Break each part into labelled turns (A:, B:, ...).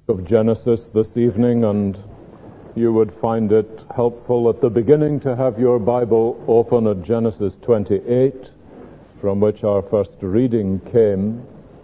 A: Of Genesis this evening, and you would find it helpful at the beginning to have your Bible open at Genesis 28, from which our first reading came.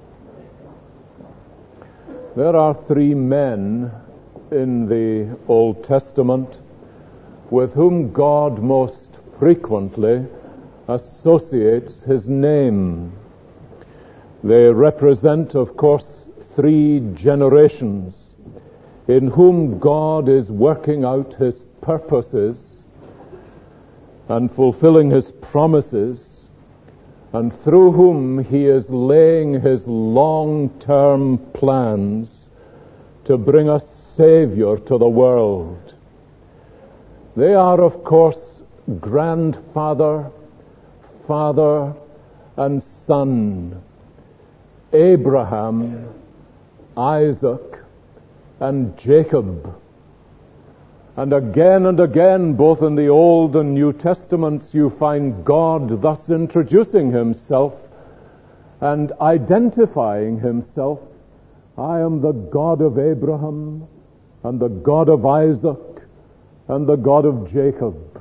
A: There are three men in the Old Testament with whom God most frequently associates his name. They represent, of course, three generations in whom God is working out his purposes and fulfilling his promises, and through whom he is laying his long-term plans to bring a Savior to the world. They are, of course, grandfather, father, and son, Abraham, Isaac, and Jacob. And again, both in the Old and New Testaments, you find God thus introducing himself and identifying himself. I am the God of Abraham, and the God of Isaac, and the God of Jacob.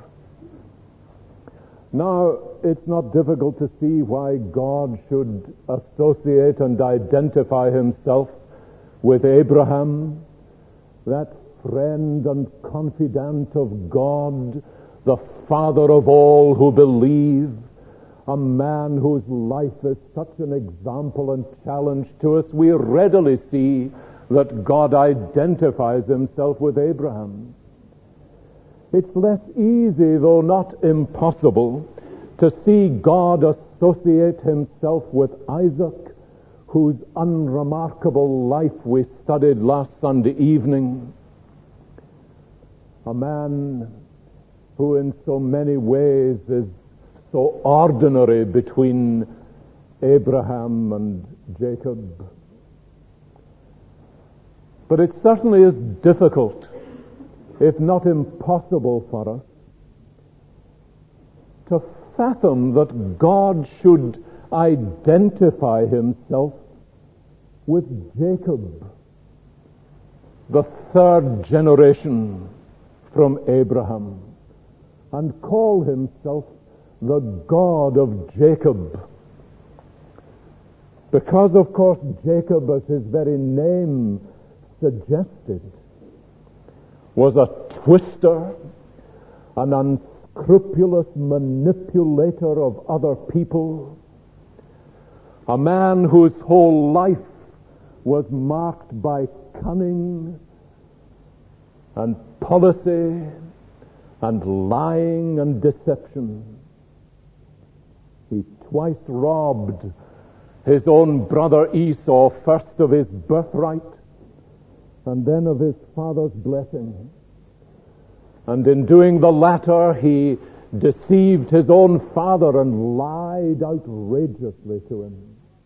A: Now, it's not difficult to see why God should associate and identify himself with Abraham, that friend and confidant of God, the father of all who believe, a man whose life is such an example and challenge to us. We readily see that God identifies himself with Abraham. It's less easy, though not impossible, to see God associate himself with Isaac, whose unremarkable life we studied last Sunday evening. A man who in so many ways is so ordinary between Abraham and Jacob. But it certainly is difficult, if not impossible for us, to fathom that God should identify himself with Jacob, the third generation from Abraham, and call himself the God of Jacob. Because, of course, Jacob, as his very name suggested, was a twister, an unscrupulous manipulator of other people, a man whose whole life was marked by cunning and policy and lying and deception. He twice robbed his own brother Esau, first of his birthright and then of his father's blessing. And in doing the latter, he deceived his own father and lied outrageously to him.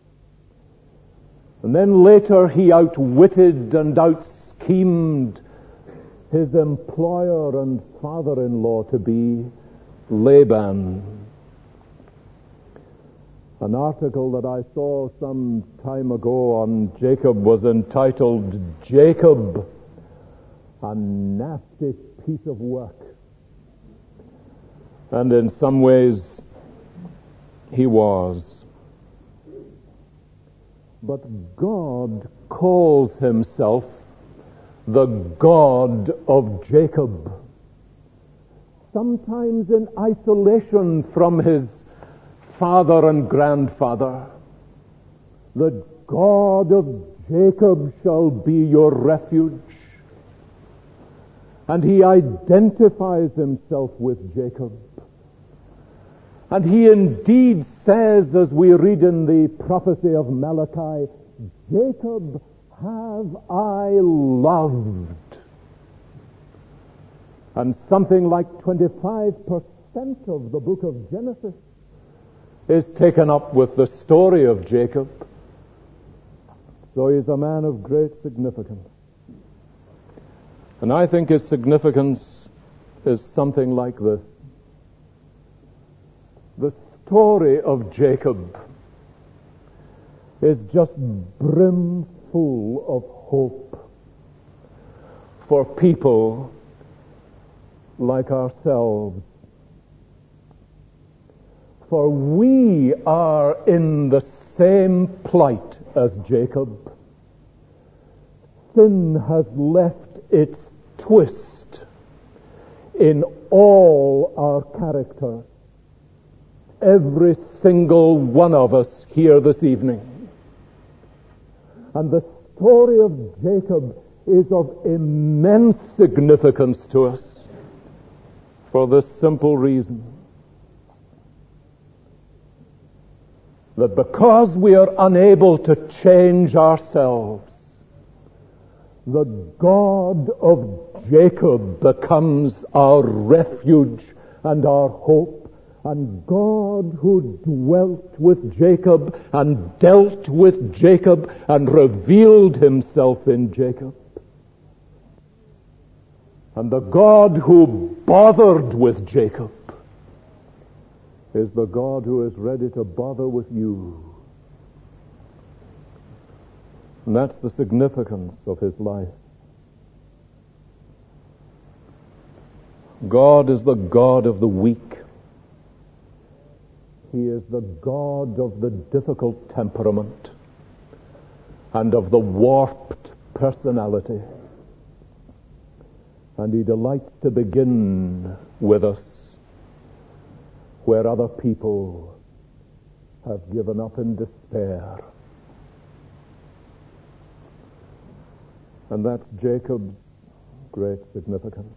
A: And then later he outwitted and outschemed his employer and father-in-law to be Laban. An article that I saw some time ago on Jacob was entitled, "Jacob, a Nasty Piece of Work." And in some ways, he was. But God calls himself the God of Jacob, sometimes in isolation from his father and grandfather. The God of Jacob shall be your refuge. And he identifies himself with Jacob. And he indeed says, as we read in the prophecy of Malachi, Jacob have I loved. And something like 25% of the book of Genesis is taken up with the story of Jacob. So he's a man of great significance. And I think his significance is something like this. The story of Jacob is just brimful of hope. for people like ourselves. For we are in the same plight as Jacob. Sin has left its twist in all our character. Every single one of us here this evening. And the story of Jacob is of immense significance to us for this simple reason, that because we are unable to change ourselves, the God of Jacob becomes our refuge and our hope. And God, who dwelt with Jacob and dealt with Jacob and revealed himself in Jacob, and the God who bothered with Jacob is the God who is ready to bother with you. And that's the significance of his life. God is the God of the weak. He is the God of the difficult temperament and of the warped personality. And he delights to begin with us where other people have given up in despair. And that's Jacob's great significance.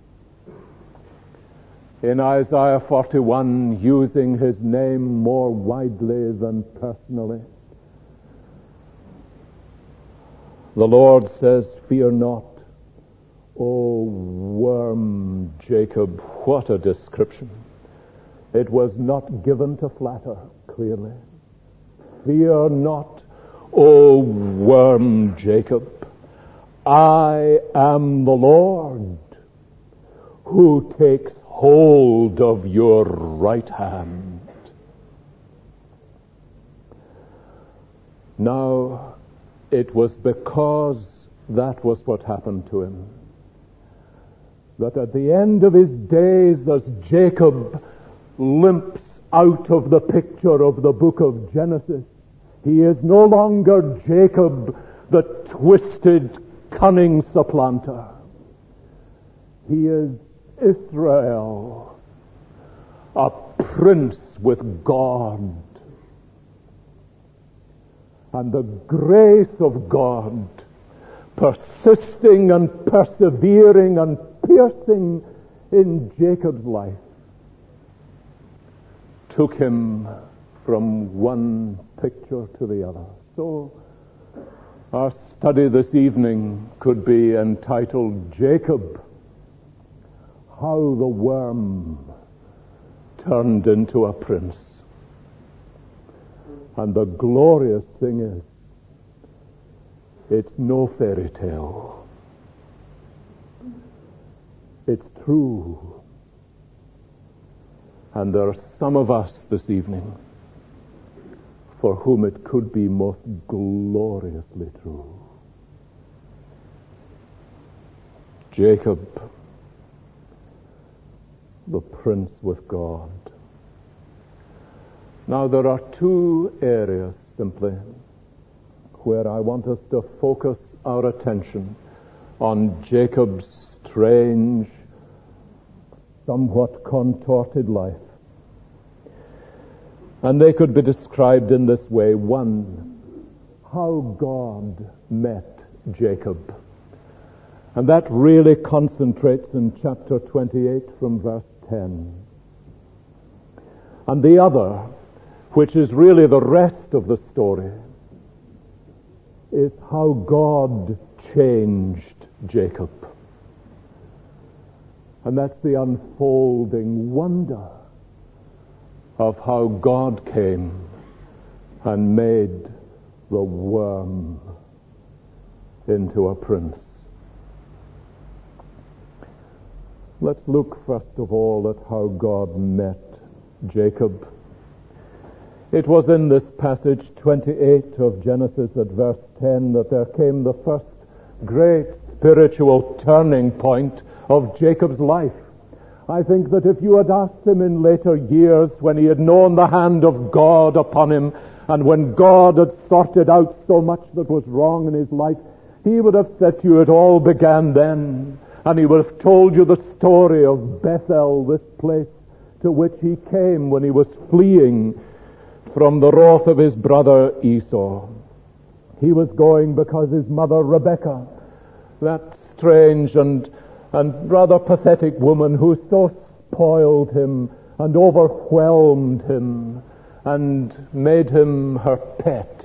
A: In Isaiah 41, using his name more widely than personally, the Lord says, "Fear not, O worm Jacob." What a description. It was not given to flatter, clearly. "Fear not, O worm Jacob. I am the Lord who takes hold of your right hand." Now, it was because that was what happened to him that at the end of his days, as Jacob limps out of the picture of the book of Genesis, he is no longer Jacob, the twisted, cunning supplanter. He is Israel, a prince with God. And the grace of God, persisting and persevering and piercing in Jacob's life, took him from one picture to the other. So our study this evening could be entitled, "Jacob, How the Worm Turned into a Prince." And the glorious thing is, it's no fairy tale. It's true. And there are some of us this evening for whom it could be most gloriously true. Jacob, the prince with God. Now, there are two areas simply where I want us to focus our attention on Jacob's strange, somewhat contorted life. And they could be described in this way. One, how God met Jacob. And that really concentrates in chapter 28 from verse 10. And the other, which is really the rest of the story, is how God changed Jacob. And that's the unfolding wonder of how God came and made the worm into a prince. Let's look first of all at how God met Jacob. It was in this passage 28 of Genesis at verse 10 that there came the first great spiritual turning point of Jacob's life. I think that if you had asked him in later years, when he had known the hand of God upon him, and when God had sorted out so much that was wrong in his life, he would have said to you, it all began then. And he would have told you the story of Bethel, this place to which he came when he was fleeing from the wrath of his brother Esau. He was going because his mother Rebekah, that strange and rather pathetic woman who so spoiled him and overwhelmed him and made him her pet,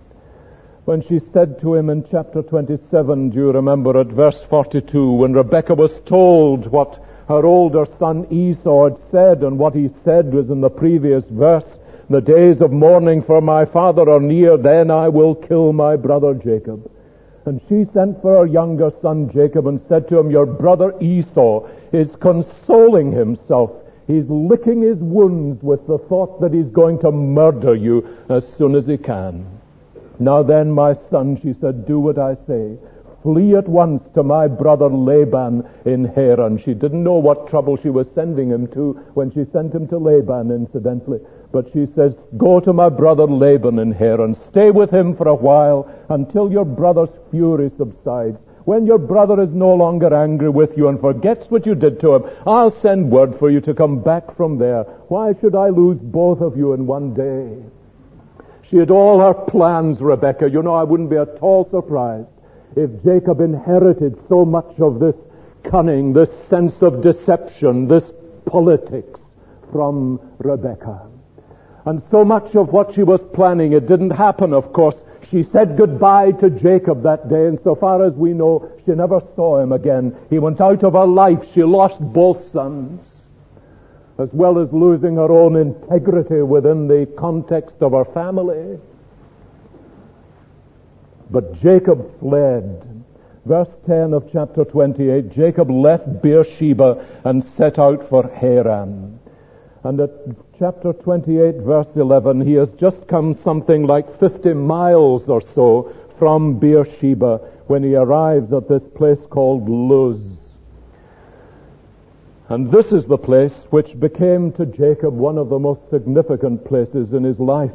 A: when she said to him in chapter 27, do you remember at verse 42, when Rebekah was told what her older son Esau had said, and what he said was in the previous verse, the days of mourning for my father are near, then I will kill my brother Jacob. And she sent for her younger son Jacob and said to him, your brother Esau is consoling himself. He's licking his wounds with the thought that he's going to murder you as soon as he can. Now then, my son, she said, do what I say. Flee at once to my brother Laban in Haran. She didn't know what trouble she was sending him to when she sent him to Laban, incidentally. But she says, go to my brother Laban in Haran. Stay with him for a while until your brother's fury subsides. When your brother is no longer angry with you and forgets what you did to him, I'll send word for you to come back from there. Why should I lose both of you in one day? She had all her plans, Rebekah. You know, I wouldn't be at all surprised if Jacob inherited so much of this cunning, this sense of deception, this politics from Rebekah. And so much of what she was planning, it didn't happen, of course. She said goodbye to Jacob that day, and so far as we know, she never saw him again. He went out of her life. She lost both sons, as well as losing her own integrity within the context of her family. But Jacob fled. Verse 10 of chapter 28, Jacob left Beersheba and set out for Haran. And at chapter 28, verse 11, he has just come something like 50 miles or so from Beersheba when he arrives at this place called Luz. And this is the place which became to Jacob one of the most significant places in his life.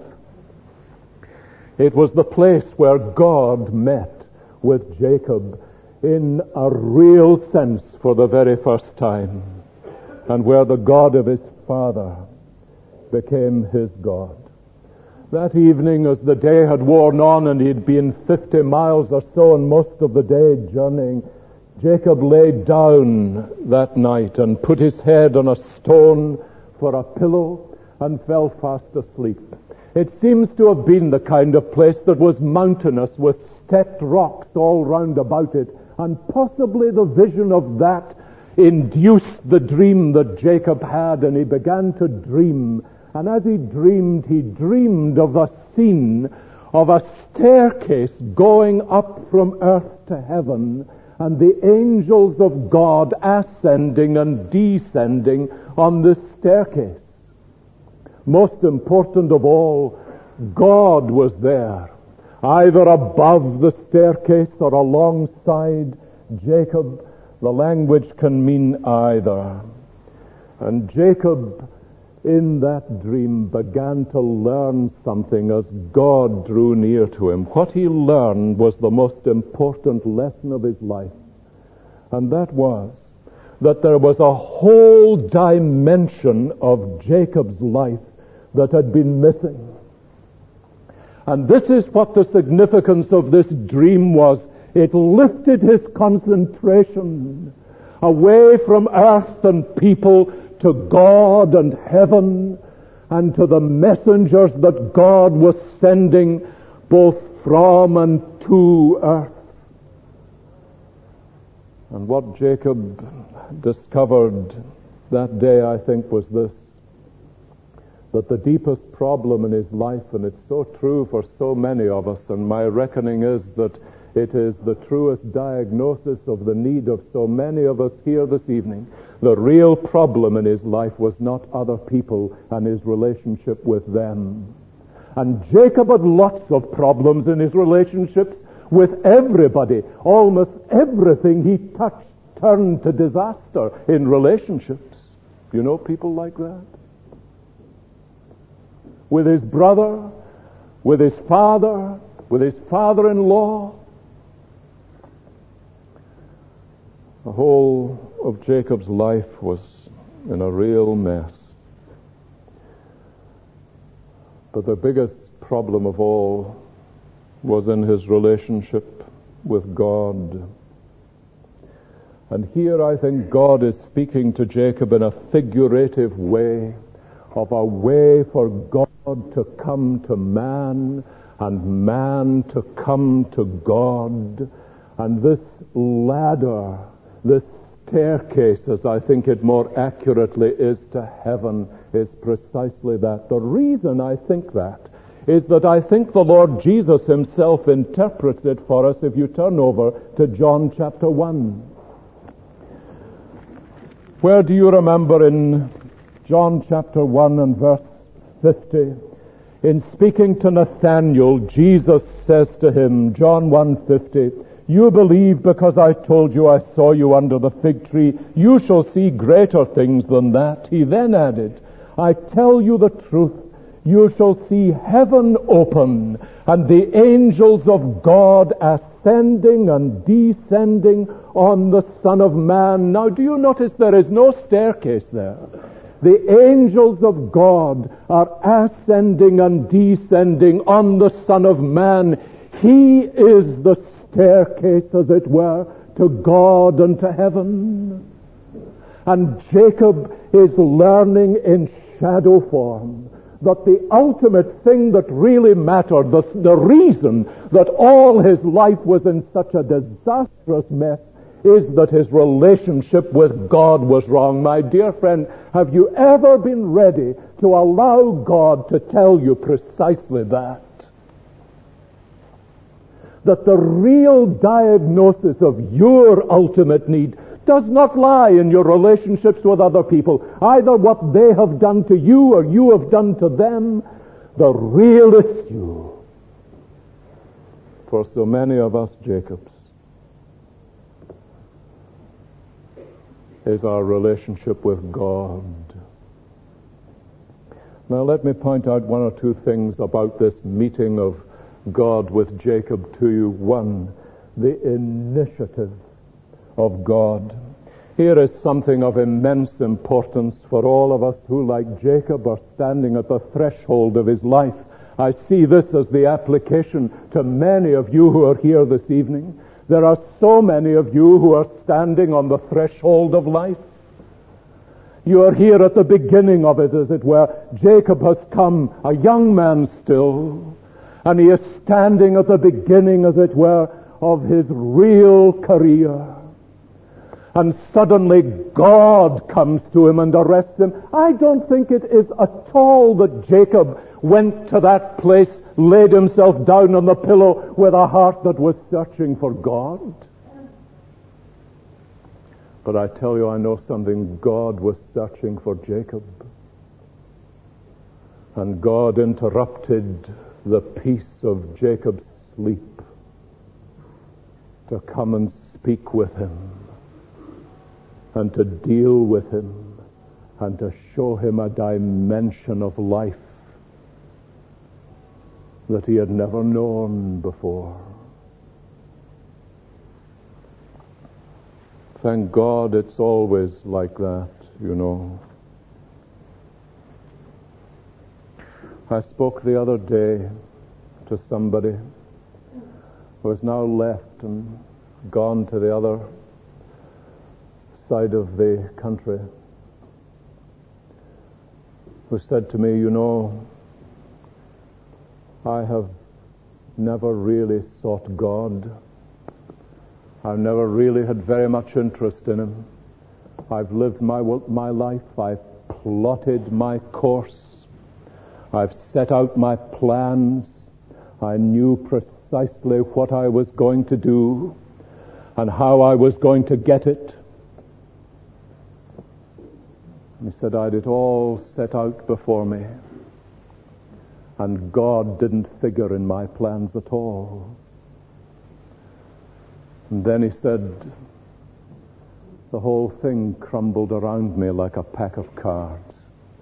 A: It was the place where God met with Jacob in a real sense for the very first time, and where the God of his father became his God. That evening, as the day had worn on and he'd been 50 miles or so and most of the day journeying, Jacob lay down that night and put his head on a stone for a pillow and fell fast asleep. It seems to have been the kind of place that was mountainous with stepped rocks all round about it, and possibly the vision of that induced the dream that Jacob had, and he began to dream. And as he dreamed of a scene of a staircase going up from earth to heaven, and the angels of God ascending and descending on this staircase. Most important of all, God was there, either above the staircase or alongside Jacob. The language can mean either. And Jacob, in that dream, began to learn something as God drew near to him. What he learned was the most important lesson of his life. And that was that there was a whole dimension of Jacob's life that had been missing. And this is what the significance of this dream was. It lifted his concentration away from earth and people to God and heaven and to the messengers that God was sending both from and to earth. And what Jacob discovered that day, I think, was this: that the deepest problem in his life, and it's so true for so many of us, and my reckoning is that it is the truest diagnosis of the need of so many of us here this evening. The real problem in his life was not other people and his relationship with them. And Jacob had lots of problems in his relationships with everybody. Almost everything he touched turned to disaster in relationships. You know people like that? With his brother, with his father, with his father-in-law. The whole of Jacob's life was in a real mess. But the biggest problem of all was in his relationship with God. And here I think God is speaking to Jacob in a figurative way, of a way for God to come to man and man to come to God. And this ladder, this staircase, as I think it more accurately is, to heaven is precisely that. The reason I think that is that I think the Lord Jesus himself interprets it for us if you turn over to John chapter 1. Where do you remember in John chapter 1 and verse 50, in speaking to Nathanael, Jesus says to him, John 1:50, "You believe because I told you I saw you under the fig tree. You shall see greater things than that." He then added, "I tell you the truth, you shall see heaven open and the angels of God ascending and descending on the Son of Man." Now, do you notice there is no staircase there? The angels of God are ascending and descending on the Son of Man. He is the staircase, as it were, to God and to heaven. And Jacob is learning in shadow form that the ultimate thing that really mattered, the reason that all his life was in such a disastrous mess, is that his relationship with God was wrong. My dear friend, have you ever been ready to allow God to tell you precisely that? That the real diagnosis of your ultimate need does not lie in your relationships with other people, either what they have done to you or you have done to them. The real issue for so many of us Jacobs is our relationship with God. Now let me point out one or two things about this meeting of God with Jacob to you. One, the initiative of God. Here is something of immense importance for all of us who, like Jacob, are standing at the threshold of his life. I see this as the application to many of you who are here this evening. There are so many of you who are standing on the threshold of life. You are here at the beginning of it, as it were. Jacob has come, a young man still, and he is standing at the beginning, as it were, of his real career. And suddenly God comes to him and arrests him. I don't think it is at all that Jacob went to that place, laid himself down on the pillow with a heart that was searching for God. But I tell you, I know something. God was searching for Jacob. And God interrupted the peace of Jacob's sleep to come and speak with him, and to deal with him, and to show him a dimension of life that he had never known before. Thank God it's always like that, you know. I spoke the other day to somebody who has now left and gone to the other side of the country, who said to me, "You know, I have never really sought God. I've never really had very much interest in him. I've lived my life. I've plotted my course. I've set out my plans. I knew precisely what I was going to do and how I was going to get it." He said, "I had it all set out before me, and God didn't figure in my plans at all." And then he said, the whole thing crumbled around me like a pack of cards.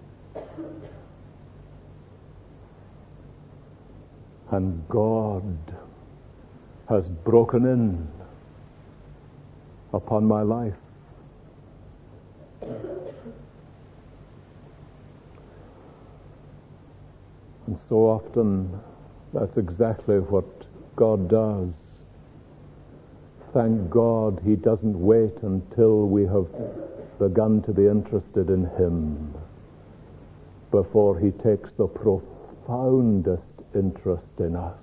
A: And God has broken in upon my life. And so often, that's exactly what God does. Thank God he doesn't wait until we have begun to be interested in him before he takes the profoundest interest in us.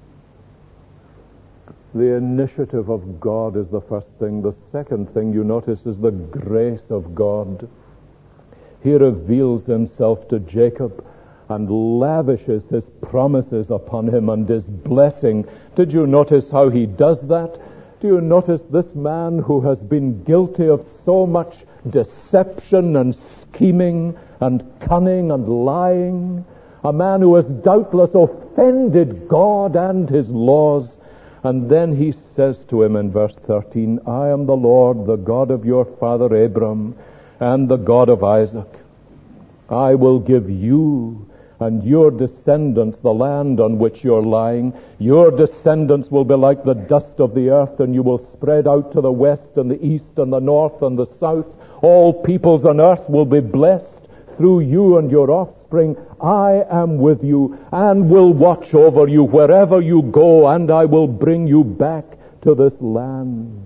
A: The initiative of God is the first thing. The second thing you notice is the grace of God. He reveals himself to Jacob and lavishes his promises upon him and his blessing. Did you notice how he does that? Do you notice this man who has been guilty of so much deception and scheming and cunning and lying, a man who has doubtless offended God and his laws, and then he says to him in verse 13, I am the Lord, the God of your father Abram, and the God of Isaac. I will give you and your descendants the land on which you're lying. Your descendants will be like the dust of the earth, and you will spread out to the west and the east and the north and the south. All peoples on earth will be blessed through you and your offspring. I am with you and will watch over you wherever you go, and I will bring you back to this land.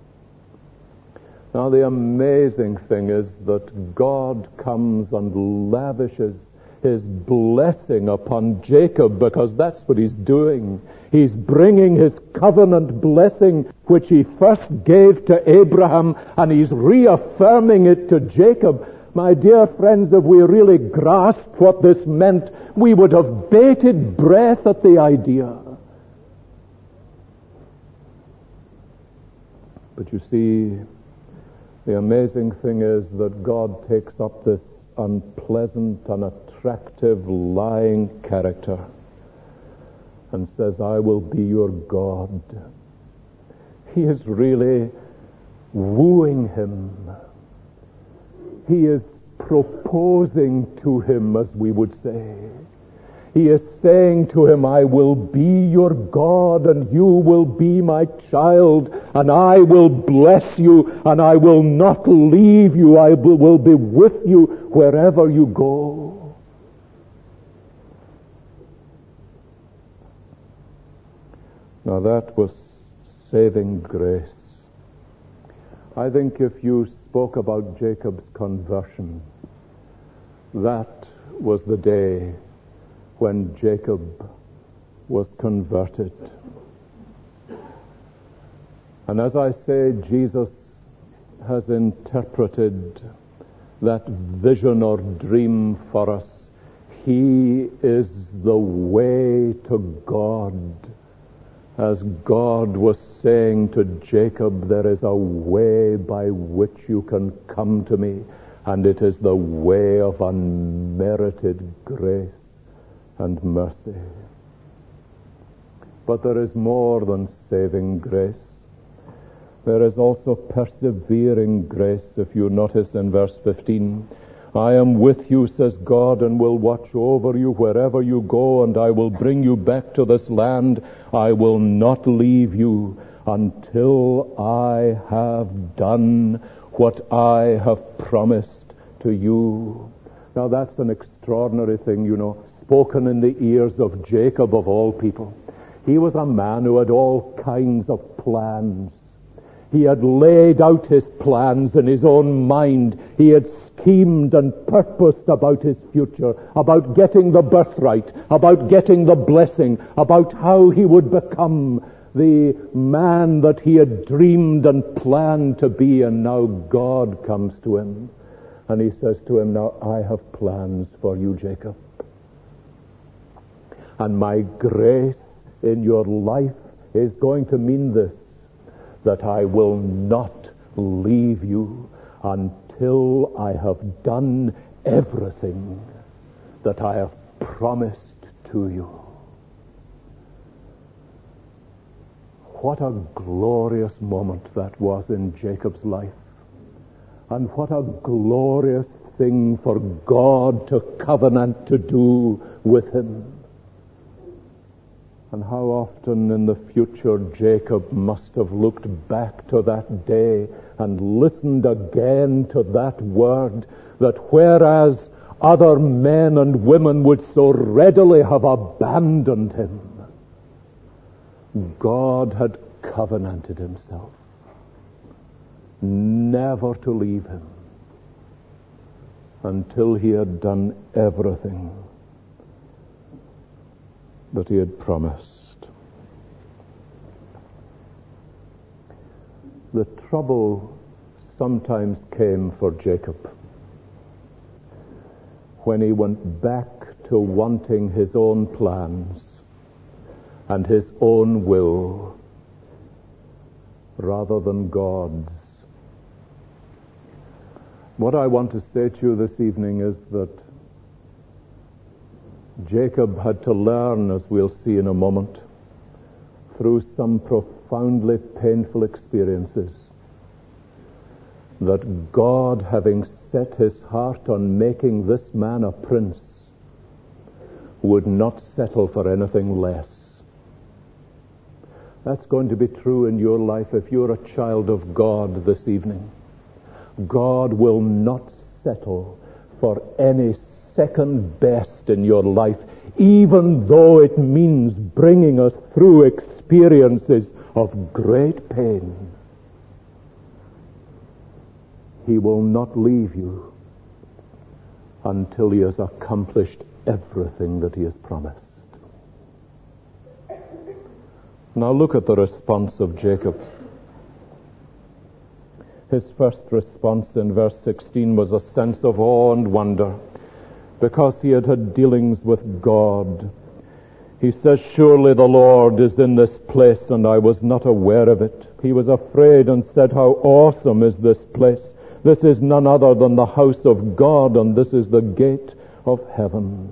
A: Now, the amazing thing is that God comes and lavishes his blessing upon Jacob, because that's what he's doing. He's bringing his covenant blessing, which he first gave to Abraham, and he's reaffirming it to Jacob. My dear friends, if we really grasped what this meant, we would have bated breath at the idea. But you see, the amazing thing is that God takes up this unpleasant and attractive lying character and says, I will be your God. He is really wooing him. He is proposing to him, as we would say. He is saying to him, I will be your God, and you will be my child, and I will bless you, and I will not leave you. I will be with you wherever you go. Now that was saving grace. I think if you spoke about Jacob's conversion, that was the day when Jacob was converted. And as I say, Jesus has interpreted that vision or dream for us. He is the way to God. As God was saying to Jacob, there is a way by which you can come to me, and it is the way of unmerited grace and mercy. But there is more than saving grace. There is also persevering grace. If you notice in verse 15, I am with you, says God, and will watch over you wherever you go, and I will bring you back to this land. I will not leave you until I have done what I have promised to you. Now that's an extraordinary thing, you know, spoken in the ears of Jacob of all people. He was a man who had all kinds of plans. He had laid out his plans in his own mind. He had schemed and purposed about his future, about getting the birthright, about getting the blessing, about how he would become the man that he had dreamed and planned to be. And now God comes to him and he says to him, now I have plans for you, Jacob. And my grace in your life is going to mean this, that I will not leave you until I have done everything that I have promised to you. what a glorious moment that was in Jacob's life. And what a glorious thing for God to covenant to do with him. And how often in the future Jacob must have looked back to that day and listened again to that word, that whereas other men and women would so readily have abandoned him, God had covenanted himself never to leave him until he had done everything that he had promised. The trouble sometimes came for Jacob when he went back to wanting his own plans and his own will rather than God's. What I want to say to you this evening is that Jacob had to learn, as we'll see in a moment, through some profoundly painful experiences, that God, having set his heart on making this man a prince, would not settle for anything less. That's going to be true in your life if you're a child of God this evening. God will not settle for any second best in your life, even though it means bringing us through experiences of great pain. He will not leave you until he has accomplished everything that he has promised. Now look at the response of Jacob. His first response in verse 16 was a sense of awe and wonder, because he had had dealings with God. He says, "Surely the Lord is in this place, and I was not aware of it." He was afraid and said, "How awesome is this place! This is none other than the house of God, and this is the gate of heaven."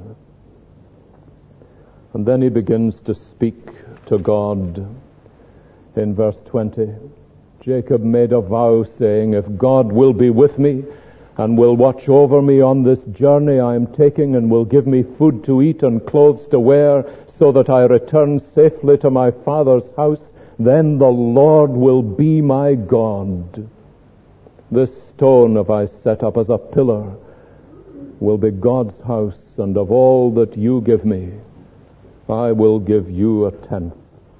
A: And then he begins to speak to God in verse 20. Jacob made a vow, saying, "If God will be with me and will watch over me on this journey I am taking, and will give me food to eat and clothes to wear, so that I return safely to my father's house, then the Lord will be my God. This stone have I set up as a pillar will be God's house, and of all that you give me, I will give you a tenth."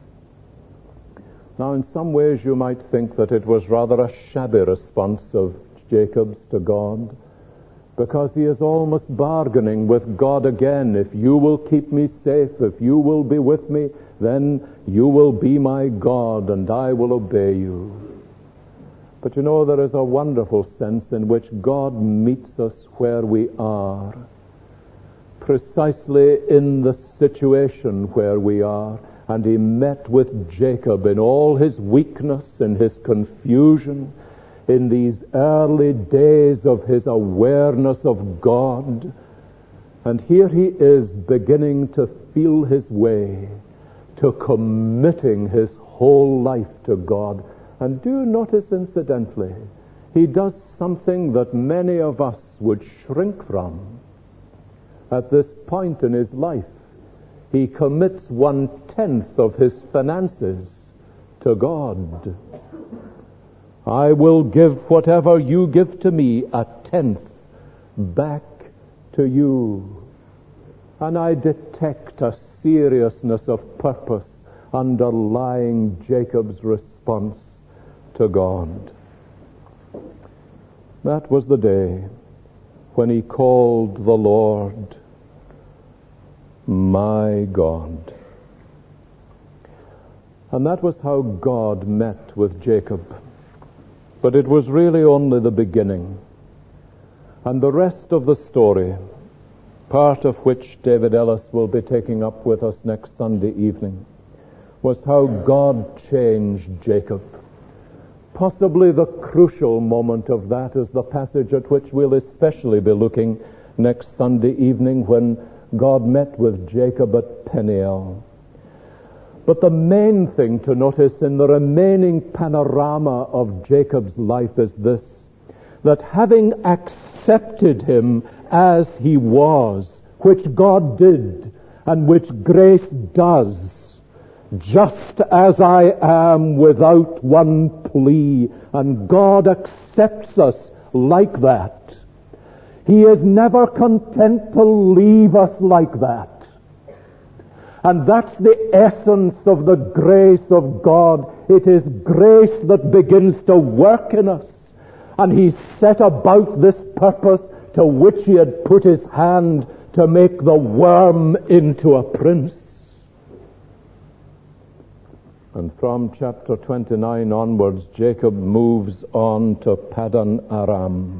A: Now, in some ways you might think that it was rather a shabby response of Jacob's to God, because he is almost bargaining with God again. If you will keep me safe, if you will be with me, then you will be my God, and I will obey you. But you know, there is a wonderful sense in which God meets us where we are, precisely in the situation where we are. And he met with Jacob in all his weakness, in his confusion, in these early days of his awareness of God. And here he is beginning to feel his way to committing his whole life to God. And do notice, incidentally, he does something that many of us would shrink from at this point in his life. He commits 1/10 of his finances to God. "I will give whatever you give to me, 1/10 back to you." And I detect a seriousness of purpose underlying Jacob's response to God. That was the day when he called the Lord my God. And that was how God met with Jacob. But it was really only the beginning. And the rest of the story, part of which David Ellis will be taking up with us next Sunday evening, was how God changed Jacob. Possibly the crucial moment of that is the passage at which we'll especially be looking next Sunday evening, when God met with Jacob at Peniel. But the main thing to notice in the remaining panorama of Jacob's life is this, that having accepted him as he was, which God did, and which grace does, just as I am without one plea, and God accepts us like that. He is never content to leave us like that. And that's the essence of the grace of God. It is grace that begins to work in us. And he set about this purpose to which he had put his hand to make the worm into a prince. And from chapter 29 onwards, Jacob moves on to Paddan Aram.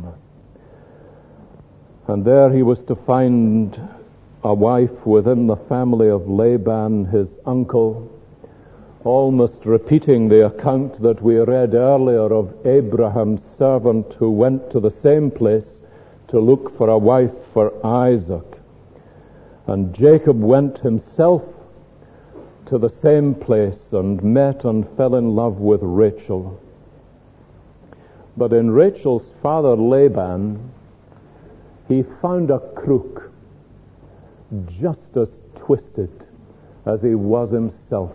A: And there he was to find a wife within the family of Laban, his uncle, almost repeating the account that we read earlier of Abraham's servant who went to the same place to look for a wife for Isaac. And Jacob went himself to the same place and met and fell in love with Rachel. But in Rachel's father Laban, he found a crook just as twisted as he was himself.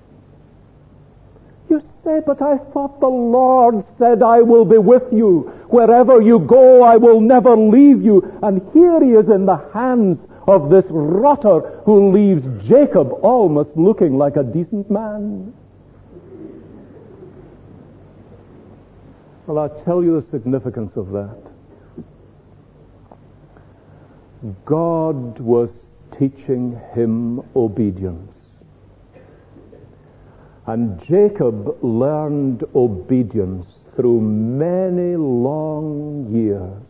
A: You say, but I thought the Lord said, I will be with you. Wherever you go, I will never leave you. And here he is in the hands of this rotter who leaves Jacob almost looking like a decent man. Well, I'll tell you the significance of that. God was teaching him obedience. And Jacob learned obedience through many long years,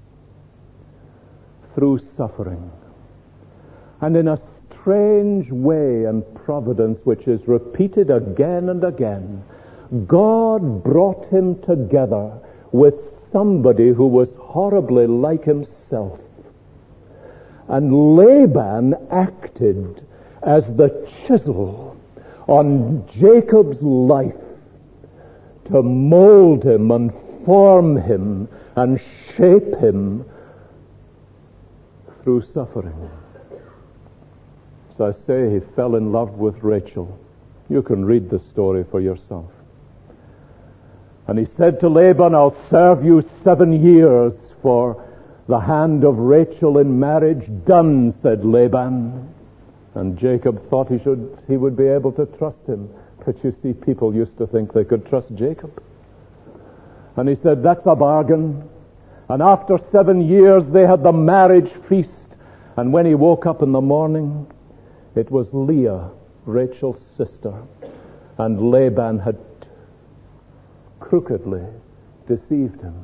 A: through suffering. And in a strange way and providence which is repeated again and again, God brought him together with somebody who was horribly like himself. And Laban acted as the chisel on Jacob's life to mold him and form him and shape him through suffering. So I say he fell in love with Rachel. You can read the story for yourself. And he said to Laban, I'll serve you 7 years for the hand of Rachel in marriage. Done, said Laban. And Jacob thought he would be able to trust him. But you see, people used to think they could trust Jacob. And he said, that's a bargain. And after 7 years, they had the marriage feast. And when he woke up in the morning, it was Leah, Rachel's sister. And Laban had crookedly deceived him.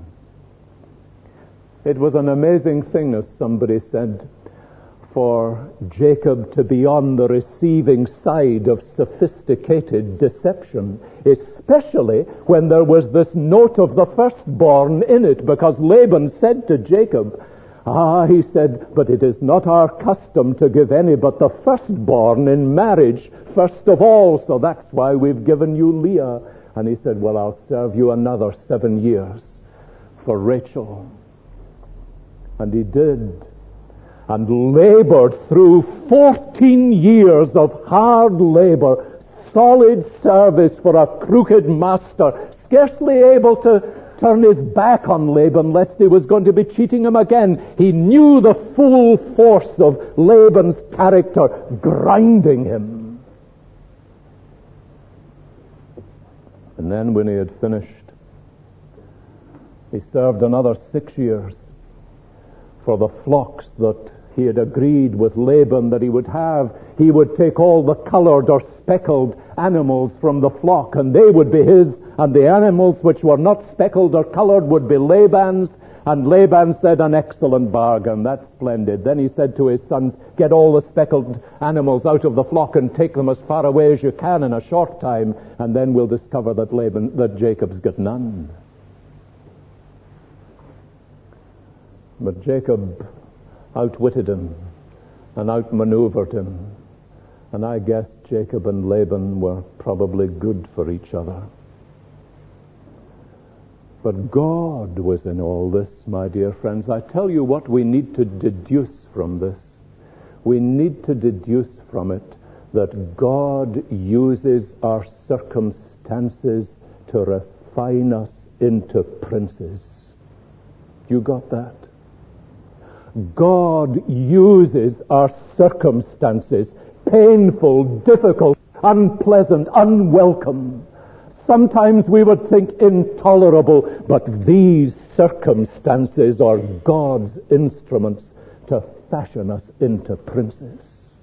A: It was an amazing thing, as somebody said, for Jacob to be on the receiving side of sophisticated deception, especially when there was this note of the firstborn in it, because Laban said to Jacob, he said, but it is not our custom to give any but the firstborn in marriage first of all, so that's why we've given you Leah. And he said, well, I'll serve you another 7 years for Rachel. And he did, and labored through 14 years of hard labor, solid service for a crooked master, scarcely able to turn his back on Laban lest he was going to be cheating him again. He knew the full force of Laban's character grinding him. And then when he had finished, he served another 6 years for the flocks that he had agreed with Laban that he would have. He would take all the colored or speckled animals from the flock, and they would be his, and the animals which were not speckled or colored would be Laban's. And Laban said, an excellent bargain, that's splendid. Then he said to his sons, get all the speckled animals out of the flock and take them as far away as you can in a short time, and then we'll discover that Jacob's got none. But Jacob outwitted him and outmaneuvered him And I guess Jacob and Laban were probably good for each other. But God was in all this, my dear friends. I tell you what we need to deduce from this. We need to deduce from it that God uses our circumstances to refine us into princes. You got that? God uses our circumstances, painful, difficult, unpleasant, unwelcome. Sometimes we would think intolerable, but these circumstances are God's instruments to fashion us into princes.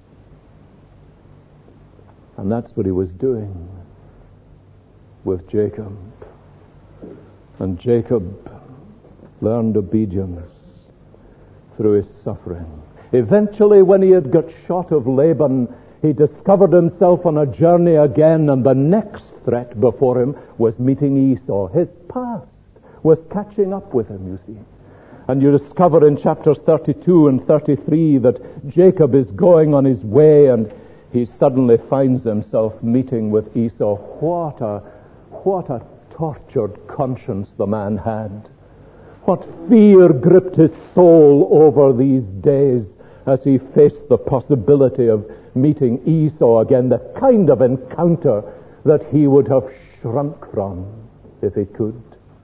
A: And that's what he was doing with Jacob. And Jacob learned obedience through his suffering. Eventually, when he had got shot of Laban, he discovered himself on a journey again, and the next threat before him was meeting Esau. His past was catching up with him, you see. And you discover in chapters 32 and 33 that Jacob is going on his way, and he suddenly finds himself meeting with Esau. What a tortured conscience the man had. What fear gripped his soul over these days as he faced the possibility of meeting Esau again, the kind of encounter that he would have shrunk from if he could.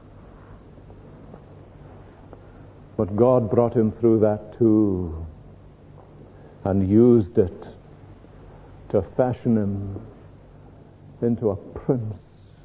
A: But God brought him through that too, and used it to fashion him into a prince.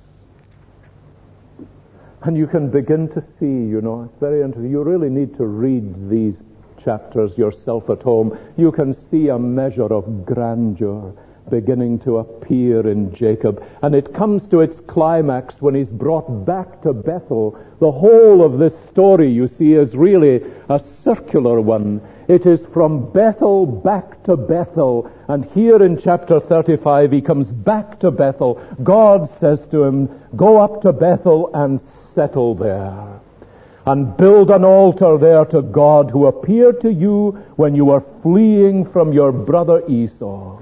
A: And you can begin to see, it's very interesting. You really need to read these chapters yourself at home. You can see a measure of grandeur beginning to appear in Jacob. And it comes to its climax when he's brought back to Bethel. The whole of this story, you see, is really a circular one. It is from Bethel back to Bethel. And here in chapter 35, he comes back to Bethel. God says to him, go up to Bethel and settle there, and build an altar there to God who appeared to you when you were fleeing from your brother Esau.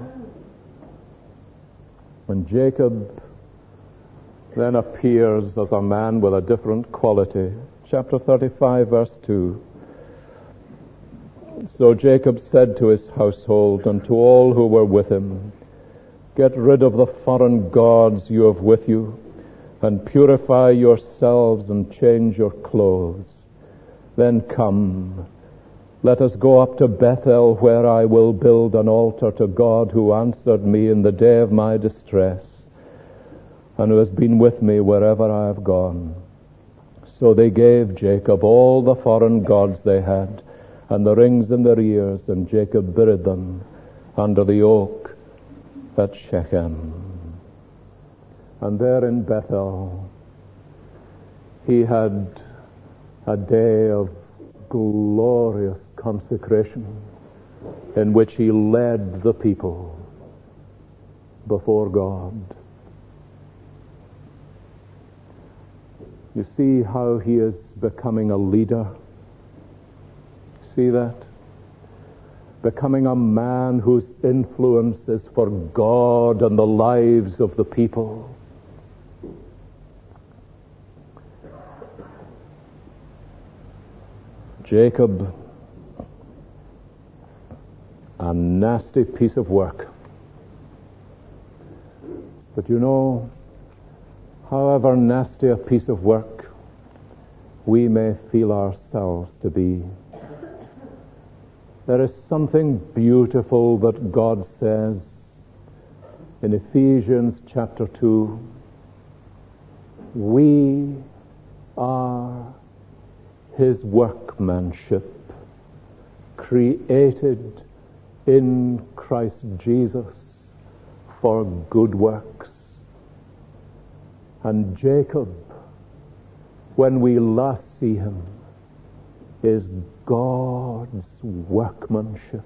A: When Jacob then appears as a man with a different quality. Chapter 35, verse 2. So Jacob said to his household and to all who were with him, get rid of the foreign gods you have with you, and purify yourselves and change your clothes. Then come, let us go up to Bethel, where I will build an altar to God who answered me in the day of my distress, and who has been with me wherever I have gone. So they gave Jacob all the foreign gods they had, and the rings in their ears, and Jacob buried them under the oak at Shechem. And there in Bethel, he had a day of glorious consecration in which he led the people before God. You see how he is becoming a leader? See that? Becoming a man whose influence is for God and the lives of the people. Jacob, a nasty piece of work. But however nasty a piece of work we may feel ourselves to be, there is something beautiful that God says in Ephesians chapter 2. We are his workmanship, created in Christ Jesus for good works. And Jacob, when we last see him, is God's workmanship.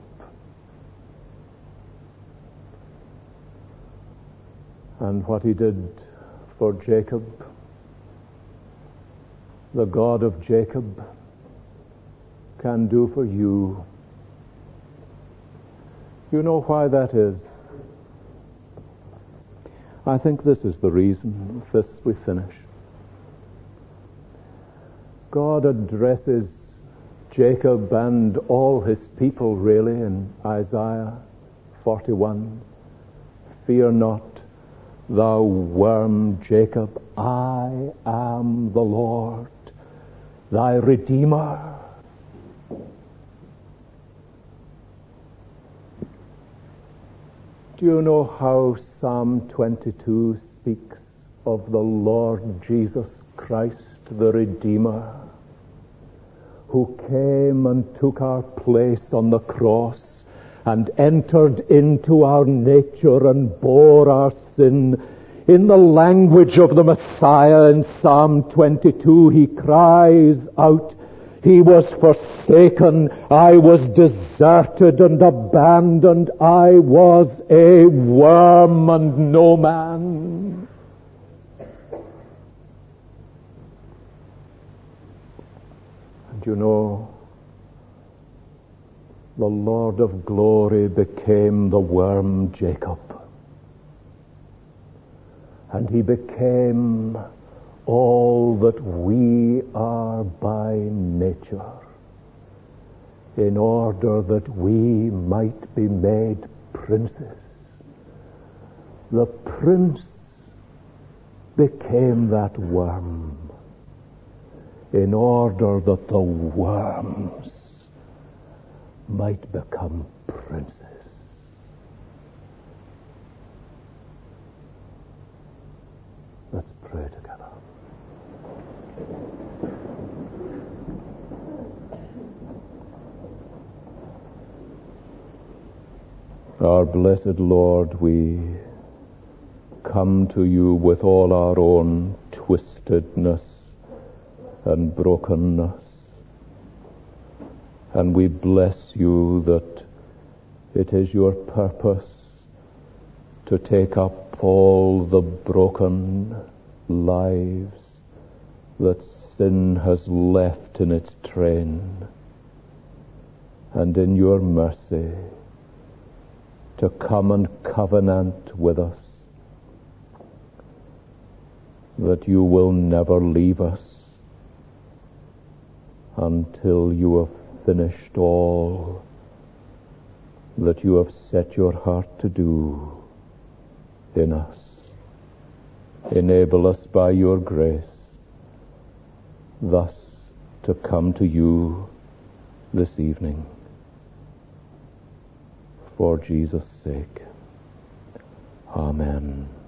A: And what he did for Jacob, the God of Jacob can do for you. You know why that is? I think this is the reason. With this we finish. God addresses Jacob and all his people really in Isaiah 41. Fear not, thou worm Jacob, I am the Lord, thy Redeemer. Do you know how Psalm 22 speaks of the Lord Jesus Christ, the Redeemer, who came and took our place on the cross and entered into our nature and bore our sin? In the language of the Messiah in Psalm 22, he cries out, he was forsaken, I was deserted and abandoned, I was a worm and no man. And you know, the Lord of glory became the worm Jacob. And he became all that we are by nature, in order that we might be made princes. The prince became that worm, in order that the worms might become princes. Let's pray together. Our blessed Lord, we come to you with all our own twistedness and brokenness, and we bless you that it is your purpose to take up all the broken lives that sin has left in its train, and in your mercy to come and covenant with us that you will never leave us until you have finished all that you have set your heart to do in us. Enable us by your grace thus to come to you this evening. For Jesus' sake. Amen.